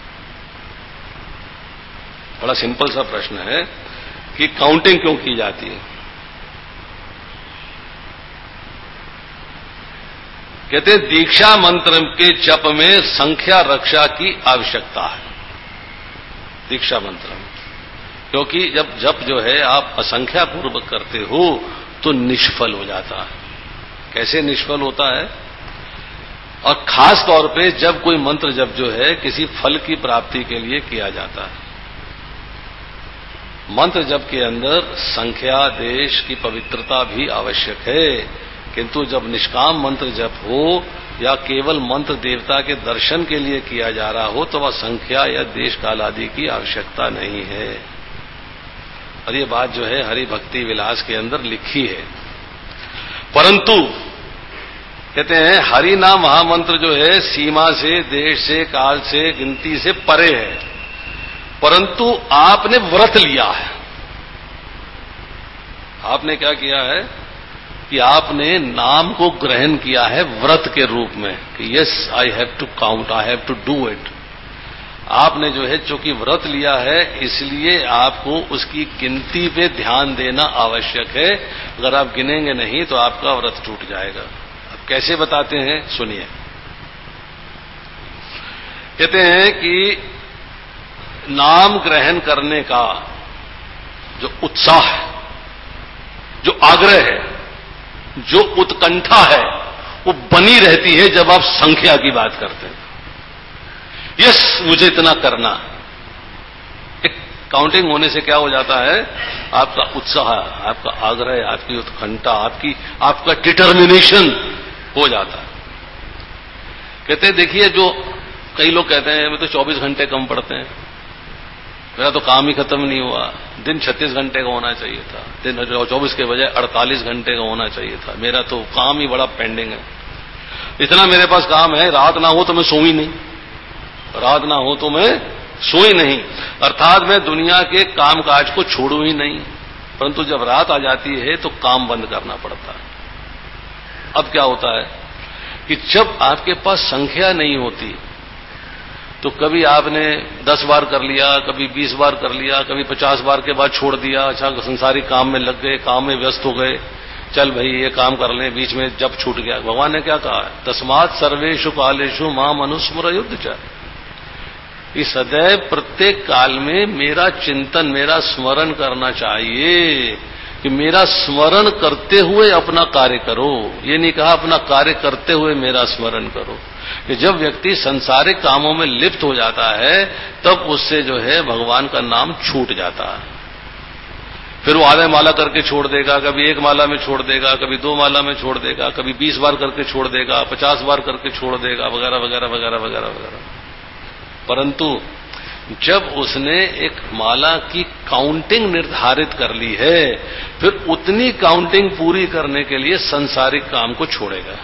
बड़ा सिंपल सा प्रश्न है कि काउंटिंग क्यों की जाती है। कहते हैं दीक्षा मंत्र के जप में संख्या रक्षा की आवश्यकता है, दीक्षा मंत्र में, क्योंकि जब जप जो है आप असंख्या पूर्वक करते हो तो निष्फल हो जाता है। कैसे निष्फल होता है, और खास तौर पे जब कोई मंत्र जप जो है किसी फल की प्राप्ति के लिए किया जाता है। मंत्र जप के अंदर संख्या देश की पवित्रता भी आवश्यक है, किंतु जब निष्काम मंत्र जप हो या केवल मंत्र देवता के दर्शन के लिए किया जा रहा हो तो वह संख्या या देश काल आदि की आवश्यकता नहीं है। और ये बात जो है हरि भक्ति विलास के अंदर लिखी है। परंतु कहते हैं हरि नाम महामंत्र जो है सीमा से, देश से, काल से, गिनती से परे है, परंतु आपने व्रत लिया है। आपने क्या किया है कि आपने नाम को ग्रहण किया है व्रत के रूप में कि yes I have to count, I have to do it. आपने जो है चूंकि व्रत लिया है इसलिए आपको उसकी गिनती पे ध्यान देना आवश्यक है। अगर आप गिनेंगे नहीं तो आपका व्रत टूट जाएगा। अब कैसे बताते हैं सुनिए। कहते हैं कि नाम ग्रहण करने का जो उत्साह है, जो आग्रह है, जो उत्कंठा है, वो बनी रहती है जब आप संख्या की बात करते हैं। यस मुझे इतना करना। एक काउंटिंग होने से क्या हो जाता है, आपका उत्साह, आपका आग्रह, आपकी उत्कंठा, आपका डिटर्मिनेशन हो जाता है। कहते हैं देखिए, जो कई लोग कहते हैं मैं तो 24 घंटे कम पढ़ते हैं, मेरा तो काम ही खत्म नहीं हुआ, दिन 36 घंटे का होना चाहिए था, दिन 24 के बजाय 48 घंटे का होना चाहिए था, मेरा तो काम ही बड़ा पेंडिंग है, इतना मेरे पास काम है, रात ना हो तो मैं सोई नहीं, रात ना हो तो मैं सोई नहीं। अर्थात मैं दुनिया के काम काज को छोड़ू ही नहीं, परंतु जब रात आ जाती है तो काम बंद करना पड़ता है। अब क्या होता है कि जब आपके पास संख्या नहीं होती तो कभी आपने 10 बार कर लिया, कभी 20 बार कर लिया, कभी 50 बार के बाद छोड़ दिया, अच्छा संसारिक काम में लग गए, काम में व्यस्त हो गए, चल भाई ये काम कर लें, बीच में जब छूट गया। भगवान ने क्या कहा है, तस्मात् सर्वेषु कालेषु माम अनुस्मर युद्ध च। इस सदैव प्रत्येक काल में मेरा चिंतन, मेरा स्मरण करना चाहिए कि मेरा स्मरण करते हुए अपना कार्य करो। ये नहीं कहा अपना कार्य करते हुए मेरा स्मरण करो। कि जब व्यक्ति संसारिक कामों में लिप्त हो जाता है तब उससे जो है भगवान का नाम छूट जाता है। फिर वो आधे माला करके छोड़ देगा, कभी 1 माला में छोड़ देगा, कभी 2 माला में छोड़ देगा, कभी 20 बार करके छोड़ देगा, 50 बार करके छोड़ देगा, वगैरह वगैरह वगैरह वगैरह वगैरह। परंतु जब उसने एक माला की काउंटिंग निर्धारित कर ली है, फिर उतनी काउंटिंग पूरी करने के लिए सांसारिक काम को छोड़ेगा।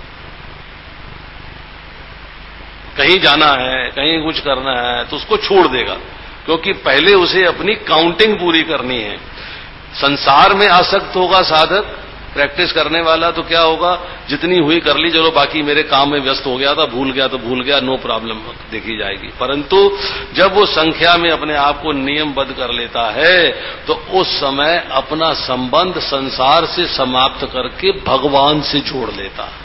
कहीं जाना है, कहीं कुछ करना है तो उसको छोड़ देगा, क्योंकि पहले उसे अपनी काउंटिंग पूरी करनी है। संसार में आसक्त होगा साधक, प्रैक्टिस करने वाला, तो क्या होगा, जितनी हुई कर ली, चलो बाकी मेरे काम में व्यस्त हो गया था, भूल गया तो भूल गया, नो प्रॉब्लम देखी जाएगी। परंतु जब वो संख्या में अपने आप को नियमबद्ध कर लेता है तो उस समय अपना संबंध संसार से समाप्त करके भगवान से जोड़ लेता है।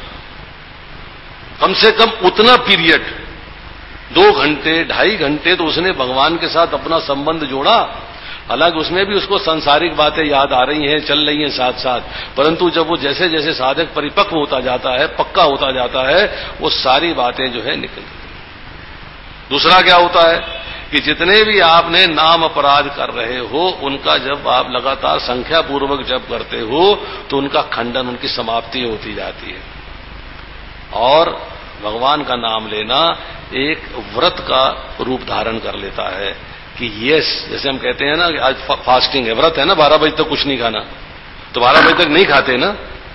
कम से कम उतना पीरियड, 2 घंटे 2.5 घंटे तो उसने भगवान के साथ अपना संबंध जोड़ा। हालांकि उसमें भी उसको सांसारिक बातें याद आ रही हैं, चल रही हैं साथ साथ, परंतु जब वो जैसे जैसे साधक परिपक्व होता जाता है, पक्का होता जाता है, वो सारी बातें जो है निकल जाती। दूसरा क्या होता है कि जितने भी आपने नाम अपराध कर रहे हो उनका जब आप लगातार संख्या पूर्वक जप करते हो तो उनका खंडन, उनकी समाप्ति होती जाती है। और भगवान का नाम लेना एक व्रत का रूप धारण कर लेता है कि यस, जैसे हम कहते हैं ना कि आज फास्टिंग है, व्रत है ना, 12 बजे तक कुछ नहीं खाना, तो 12 बजे तक नहीं खाते ना।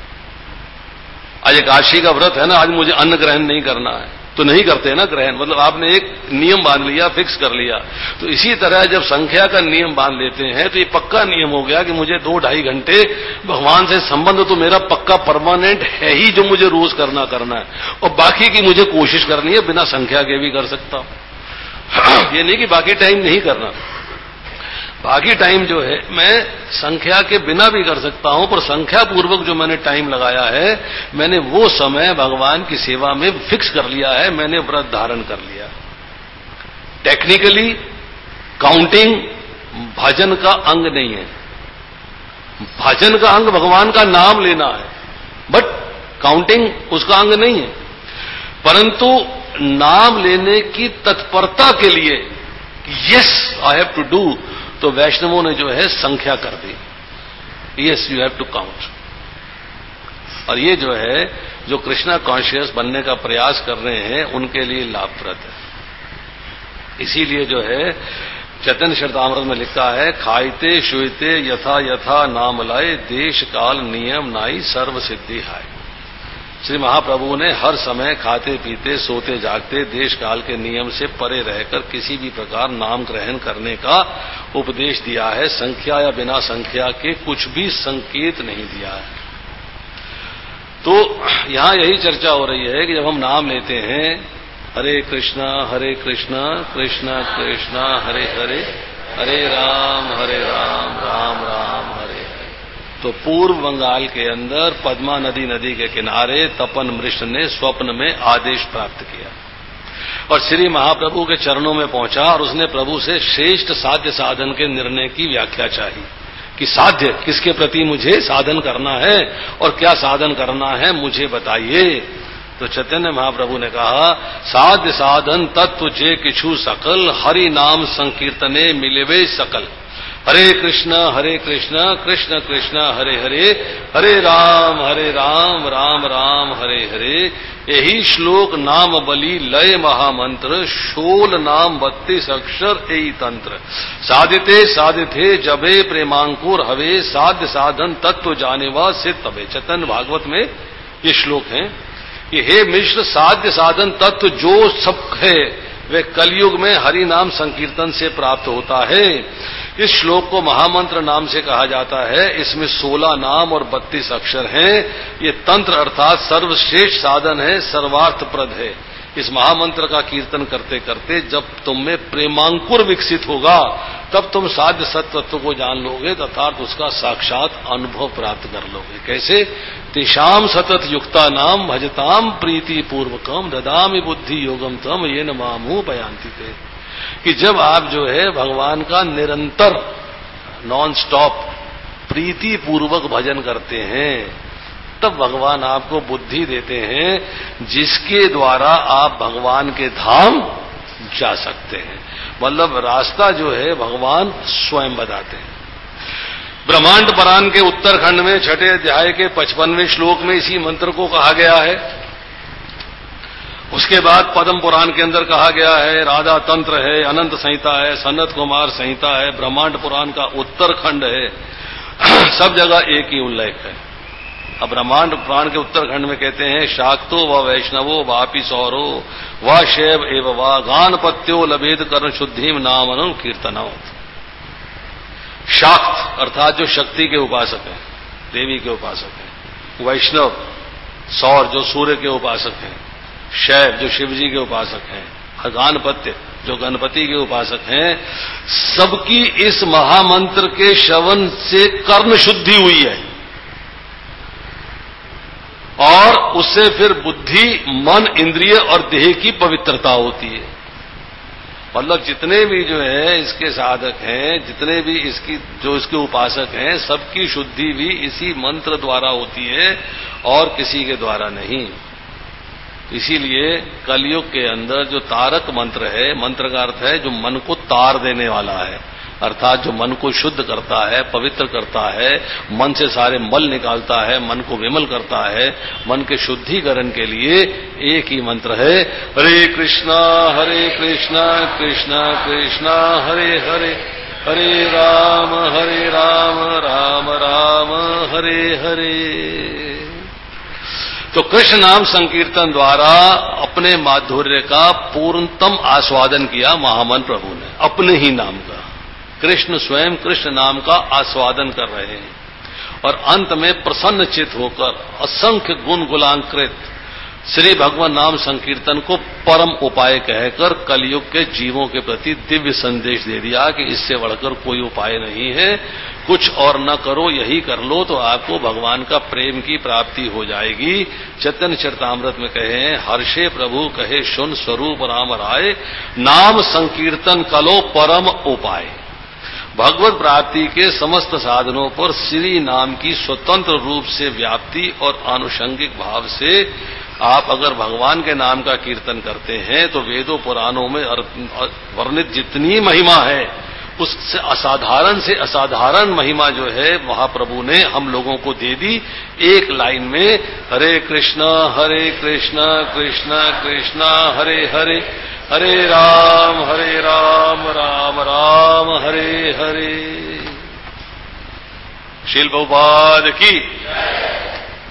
आज एकादशी का व्रत है ना, आज मुझे अन्न ग्रहण नहीं करना है, तो नहीं करते ना ग्रहण, मतलब आपने एक नियम बांध लिया, फिक्स कर लिया। तो इसी तरह जब संख्या का नियम बांध लेते हैं तो ये पक्का नियम हो गया कि मुझे 2-2.5 घंटे भगवान से संबंध तो मेरा पक्का परमानेंट है ही, जो मुझे रोज करना है, और बाकी की मुझे कोशिश करनी है, बिना संख्या के भी कर सकता हूं। ये नहीं कि बाकी टाइम नहीं करना, बाकी टाइम जो है मैं संख्या के बिना भी कर सकता हूं, पर संख्या पूर्वक जो मैंने टाइम लगाया है, मैंने वो समय भगवान की सेवा में फिक्स कर लिया है, मैंने व्रत धारण कर लिया। टेक्निकली काउंटिंग भजन का अंग नहीं है, भजन का अंग भगवान का नाम लेना है, बट काउंटिंग उसका अंग नहीं है। परंतु नाम लेने की तत्परता के लिए yes I have to do, तो वैष्णवों ने जो है संख्या कर दी, yes you have to count. और ये जो है जो कृष्णा कॉन्शियस बनने का प्रयास कर रहे हैं उनके लिए लाभप्रद है। इसीलिए जो है चैतन्य चरितामृत में लिखा है, खाइते शुइते यथा यथा नाम लाए, देश काल नियम नाई सर्व सिद्धि हाय। श्री महाप्रभु ने हर समय खाते पीते सोते जागते देश काल के नियम से परे रहकर किसी भी प्रकार नाम ग्रहण करने का उपदेश दिया है। संख्या या बिना संख्या के कुछ भी संकेत नहीं दिया है। तो यहां यही चर्चा हो रही है कि जब हम नाम लेते हैं हरे कृष्णा कृष्णा कृष्णा हरे हरे, हरे राम राम राम हरे हरे। तो पूर्व बंगाल के अंदर पद्मा नदी के किनारे तपन मृष्ण ने स्वप्न में आदेश प्राप्त किया और श्री महाप्रभु के चरणों में पहुंचा और उसने प्रभु से श्रेष्ठ साध्य साधन के निर्णय की व्याख्या चाही कि साध्य किसके प्रति मुझे साधन करना है और क्या साधन करना है मुझे बताइए। तो चैतन्य महाप्रभु ने कहा, साध्य साधन तत्व जे किछु सकल, हरि नाम संकीर्तने मिलेवे सकल। हरे कृष्ण कृष्ण कृष्ण हरे हरे, हरे राम राम राम हरे हरे। यही श्लोक नाम बलि लय महामंत्र, 16 नाम 32 अक्षर यही तंत्र। साधिते जबे प्रेमांकुर हवे, साध्य साधन तत्व जानेवा से तबे। चैतन्य भागवत में ये श्लोक है कि हे मिश्र, साध्य साधन तत्व जो सब है वे कलयुग में हरि नाम संकीर्तन से प्राप्त होता है। इस श्लोक को महामंत्र नाम से कहा जाता है। इसमें 16 नाम और 32 अक्षर हैं। ये तंत्र अर्थात सर्वश्रेष्ठ साधन है, सर्वार्थप्रद है। इस महामंत्र का कीर्तन करते करते जब तुम में प्रेमांकुर विकसित होगा तब तुम साध्य सत्वत्व को जान लोगे तथा उसका साक्षात अनुभव प्राप्त कर लोगे। कैसे? तेषाम सतत युक्ता नाम भजताम प्रीति पूर्वकम, ददामि बुद्धि योगम तम येन मामु बयान्ति ते। कि जब आप जो है भगवान का निरंतर नॉन स्टॉप प्रीति पूर्वक भजन करते हैं तब भगवान आपको बुद्धि देते हैं जिसके द्वारा आप भगवान के धाम जा सकते हैं। मतलब रास्ता जो है भगवान स्वयं बताते हैं। ब्रह्मांड पुराण के उत्तरखंड में 6ठे अध्याय के 55वें श्लोक में इसी मंत्र को कहा गया है। उसके बाद पद्म पुराण के अंदर कहा गया है, राधा तंत्र है, अनंत संहिता है, सनत कुमार संहिता है, ब्रह्मांड पुराण का उत्तरखंड है। सब जगह एक ही उल्लेख है। अब ब्रह्मांड पुराण के उत्तरखंड में कहते हैं, शाक्तो व वैष्णवो वापि सौरो व शैव एव वा गानपत्यो लभेद कर्ण शुद्धिम नामनु कीर्तनौ। शाक्त अर्थात जो शक्ति के उपासक हैं, देवी के उपासक हैं। वैष्णव सौर जो सूर्य के उपासक हैं। शैव जो शिव जी के उपासक हैं। गानपत्य जो गणपति के उपासक हैं। सबकी इस महामंत्र के श्रवण से कर्ण शुद्धि हुई है और उससे फिर बुद्धि, मन, इंद्रिय और देह की पवित्रता होती है। मतलब जितने भी जो है इसके साधक हैं, जितने भी इसके उपासक हैं, सबकी शुद्धि भी इसी मंत्र द्वारा होती है और किसी के द्वारा नहीं। इसीलिए कलयुग के अंदर जो तारक मंत्र है, मंत्र का अर्थ है जो मन को तार देने वाला है, अर्थात जो मन को शुद्ध करता है, पवित्र करता है, मन से सारे मल निकालता है, मन को विमल करता है। मन के शुद्धिकरण के लिए एक ही मंत्र है, हरे कृष्णा कृष्णा कृष्णा हरे हरे, हरे राम राम राम हरे हरे। तो कृष्ण नाम संकीर्तन द्वारा अपने माधुर्य का पूर्णतम आस्वादन किया महामन प्रभु ने, अपने ही नाम का। कृष्ण स्वयं कृष्ण नाम का आस्वादन कर रहे हैं और अंत में प्रसन्न चित्त होकर असंख्य गुण गुलांकृत श्री भगवान नाम संकीर्तन को परम उपाय कहकर कलयुग के जीवों के प्रति दिव्य संदेश दे दिया कि इससे बढ़कर कोई उपाय नहीं है, कुछ और न करो, यही कर लो तो आपको भगवान का प्रेम की प्राप्ति हो जाएगी। चैतन्य चरितामृत में कहे हैं, हर्षे प्रभु कहे सुन स्वरूप राम राय, नाम संकीर्तन कलो परम उपाय। भगवत प्राप्ति के समस्त साधनों पर श्री नाम की स्वतंत्र रूप से व्याप्ति और आनुषंगिक भाव से आप अगर भगवान के नाम का कीर्तन करते हैं तो वेदों पुराणों में वर्णित जितनी महिमा है उससे असाधारण से असाधारण महिमा जो है महाप्रभु ने हम लोगों को दे दी एक लाइन में, हरे कृष्ण कृष्ण कृष्ण हरे हरे, हरे राम राम राम हरे हरे। श्रील प्रभुपाद की